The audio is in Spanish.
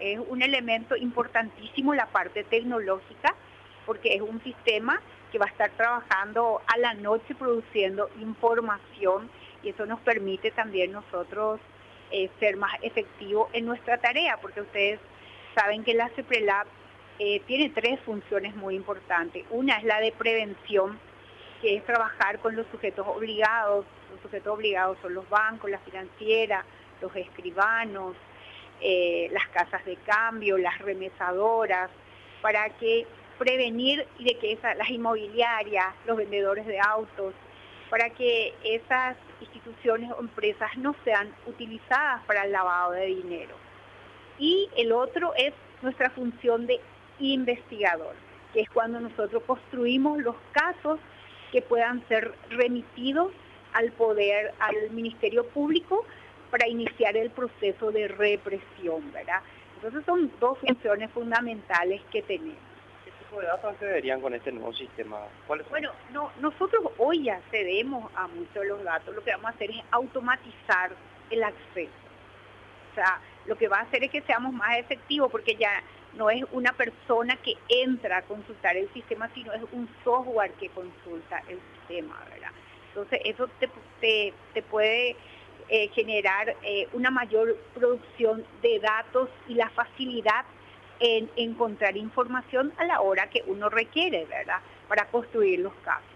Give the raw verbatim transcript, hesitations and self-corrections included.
Es un elemento importantísimo la parte tecnológica, porque es un sistema que va a estar trabajando a la noche produciendo información y eso nos permite también nosotros eh, ser más efectivos en nuestra tarea, porque ustedes saben que la CEPRELAB eh, tiene tres funciones muy importantes. Una es la de prevención, que es trabajar con los sujetos obligados. Los sujetos obligados son los bancos, las financieras, los escribanos, eh, las casas de cambio, las remesadoras, para que prevenir de que esa, las inmobiliarias, los vendedores de autos, para que esas instituciones o empresas no sean utilizadas para el lavado de dinero. Y el otro es nuestra función de investigador, que es cuando nosotros construimos los casos que puedan ser remitidos al poder, al Ministerio Público, para iniciar el proceso de represión, ¿verdad? Entonces son dos funciones fundamentales que tenemos. ¿Qué tipo de datos accederían con este nuevo sistema? ¿Cuáles son? Bueno, no, nosotros hoy accedemos a muchos de los datos. Lo que vamos a hacer es automatizar el acceso. O sea, lo que va a hacer es que seamos más efectivos, porque ya no es una persona que entra a consultar el sistema, sino es un software que consulta el sistema, ¿verdad? Entonces eso te, te, te puede eh, generar eh, una mayor producción de datos y la facilidad en encontrar información a la hora que uno requiere, ¿verdad?, para construir los casos.